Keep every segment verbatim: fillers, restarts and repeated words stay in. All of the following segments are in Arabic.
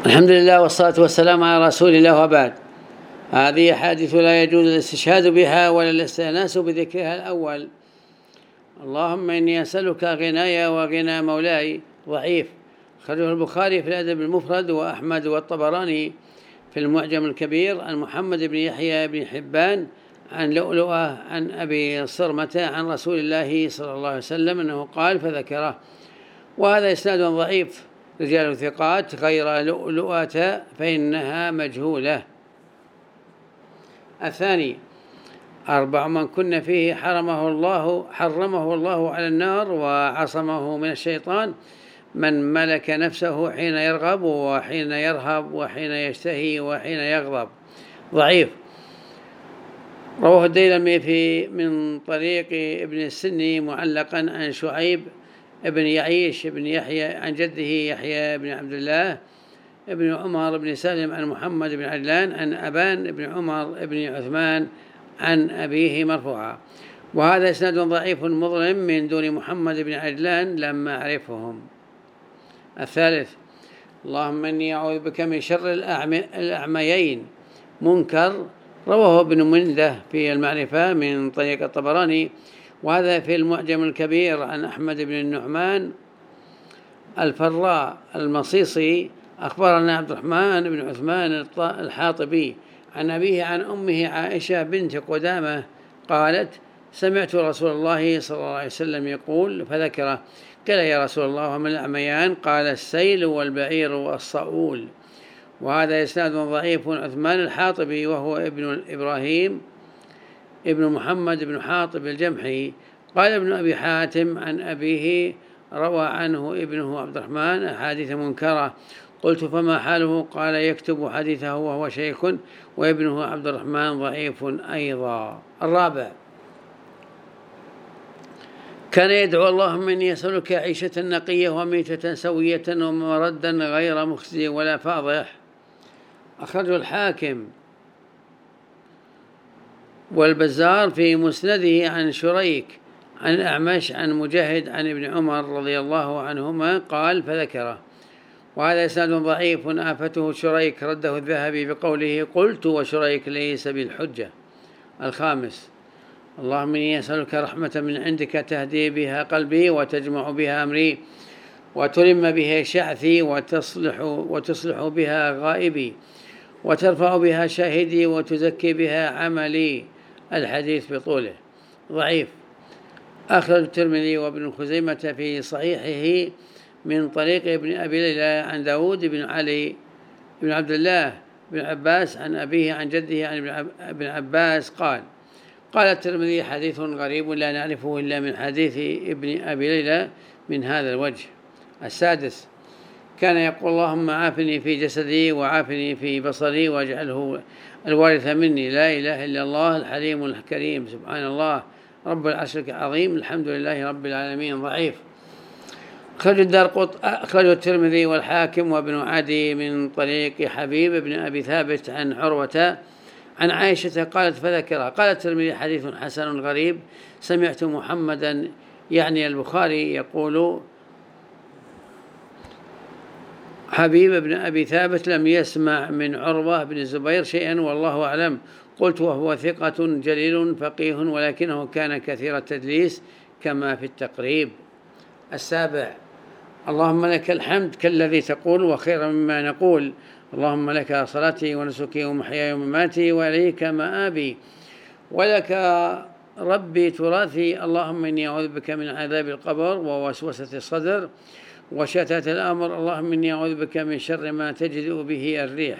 الحمد لله والصلاة والسلام على رسول الله وبعد. هذه حادث لا يجوز الاستشهاد بها ولا الاستئناس بذكرها الأول. اللهم إني أسألك غناي وغنى مولاي. ضعيف. خرجه البخاري في الأدب المفرد وأحمد والطبراني في المعجم الكبير عن محمد بن يحيى بن حبان عن لؤلؤة عن أبي صرمة عن رسول الله صلى الله عليه وسلم أنه قال فذكره. وهذا إسناد ضعيف، رجال ثقات غير لؤلؤة فإنها مجهولة. الثاني: أربع من كن فيه حرمه الله حرمه الله على النار وعصمه من الشيطان: من ملك نفسه حين يرغب وحين يرهب وحين يشتهي وحين يغضب. ضعيف. رواه الديلمي في من طريق ابن السني معلقا عن شعيب ابن يعيش بن يحيى عن جده يحيى بن عبد الله ابن عمر بن سالم عن محمد بن عجلان عن أبان بن عمر بن عثمان عن أبيه مرفوعا. وهذا إسناد ضعيف مظلم من دون محمد بن عجلان لم أعرفهم. الثالث: اللهم إني أعوذ بك من شر الأعميين. منكر. رواه ابن منده في المعرفة من طريق الطبراني، وهذا في المعجم الكبير عن أحمد بن النعمان الفراء المصيصي. أخبرنا عبد الرحمن بن عثمان الحاطبي عن أبيه عن أمه عائشة بنت قدامة قالت: سمعت رسول الله صلى الله عليه وسلم يقول فذكره. قال: يا رسول الله وما الأعميان؟ قال: السيل والبعير والصؤول. وهذا إسناد ضعيف. عثمان الحاطبي وهو ابن إبراهيم ابن محمد بن حاطب الجمحي. قال ابن أبي حاتم عن أبيه روى عنه ابنه عبد الرحمن أحاديث منكرة. قلت: فما حاله؟ قال: يكتب حديثه وهو شيخ، وابنه عبد الرحمن ضعيف أيضا. الرابع: كان يدعو: اللهم إني أسألك عيشة نقية وميتة سوية ومردا غير مخزي ولا فاضح. أخرجه الحاكم والبزار في مسنده عن شريك عن أعمش عن مجاهد عن ابن عمر رضي الله عنهما قال فذكره. وهذا إسناد ضعيف آفته شريك، رده الذهبي بقوله: قلت وشريك ليس بالحجة. الخامس: اللهم إني أسألك رحمة من عندك تهدي بها قلبي وتجمع بها أمري وتلم بها شعثي وتصلح, وتصلح بها غائبي وترفع بها شاهدي وتزكي بها عملي. الحديث بطوله. ضعيف. أخرج الترمذي وابن خزيمة في صحيحه من طريق ابن أبي ليلى عن داود بن علي بن عبد الله بن عباس عن أبيه عن جده عن ابن عباس قال: قال الترمذي: حديث غريب لا نعرفه إلا من حديث ابن أبي ليلى من هذا الوجه. السادس: كان يقول: اللهم عافني في جسدي وعافني في بصري واجعله الوارث مني. لا إله إلا الله الحليم الكريم. سبحان الله رب العرش العظيم. الحمد لله رب العالمين. ضعيف. أخرج الدارقطني أخرج الترمذي والحاكم وابن عدي من طريق حبيب بن أبي ثابت عن عروة عن عائشة قالت فذكرها. قال الترمذي: حديث حسن غريب. سمعت محمدا يعني البخاري يقول: حبيب بن أبي ثابت لم يسمع من عروة بن الزبير شيئا والله أعلم. قلت: وهو ثقة جليل فقيه ولكنه كان كثير التدليس كما في التقريب. السابع: اللهم لك الحمد كالذي تقول وخير مما نقول. اللهم لك صلاتي ونسكي ومحياي ومماتي وإليك مآبي ولك ربي تراثي. اللهم إني أعوذ بك من عذاب القبر ووسوسة الصدر وشتات الأمر. اللهم إني أعوذ بك من شر ما تجيء به الريح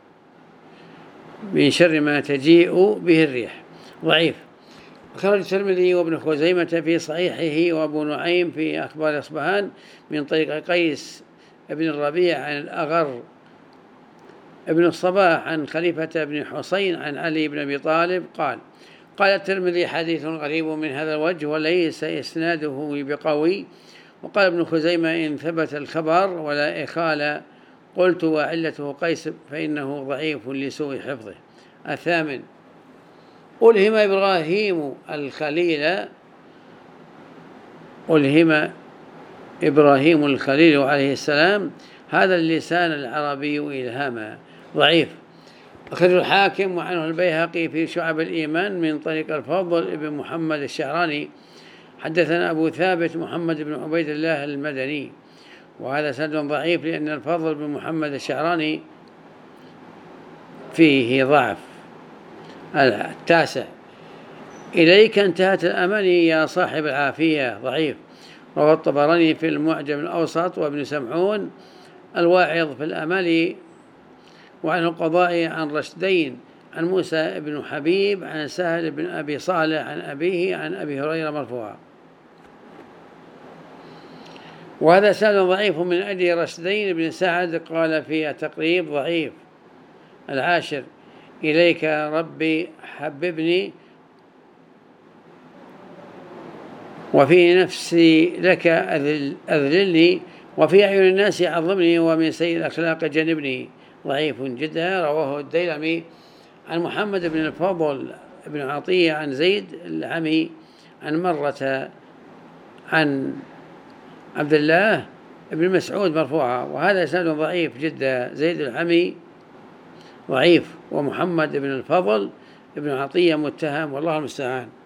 من شر ما تجيء به الريح. ضعيف. خرج الترمذي وابن خزيمة في صحيحه وابو نعيم في أخبار أصبهان من طريق قيس ابن الربيع عن الأغر ابن الصباح عن خليفة بن حسين عن علي بن أبي طالب قال: قال الترمذي: حديث غريب من هذا الوجه وليس إسناده بقوي. وقال ابن خزيمة: إن ثبت الخبر ولا إخالة. قلت: وعلته قيس فإنه ضعيف لسوء حفظه. الثامن: ألهم إبراهيم الخليل ألهم إبراهيم الخليل عليه السلام هذا اللسان العربي إلهاما. ضعيف. أخرج الحاكم وعنه البيهقي في شعب الإيمان من طريق الفضل بن محمد الشعراني حدثنا أبو ثابت محمد بن عبيد الله المدني، وهذا سند ضعيف لأن الفضل بن محمد الشعراني فيه ضعف. التاسع: إليك انتهت الأماني يا صاحب العافية. ضعيف. رواه الطبراني في المعجم الأوسط وابن سمعون الواعظ في الأمالي وعنه القضائي عن رشدين عن موسى بن حبيب عن سهل بن أبي صالح عن أبيه عن أبي هريرة مرفوعا. وهذا سند ضعيف من أجل رشدين بن سعد قال في التقريب ضعيف. العاشر: إليك ربي حببني وفي نفسي لك أذللني وفي أعين الناس عظمني ومن سيء الأخلاق جنبني. ضعيف جدا. رواه الديلمي عن محمد بن الفضل بن عطية عن زيد العمي عن مرة عن عبد الله بن مسعود مرفوعا، وهذا إسناد ضعيف جدا. زيد العمي ضعيف، ومحمد بن الفضل بن عطية متهم، والله المستعان.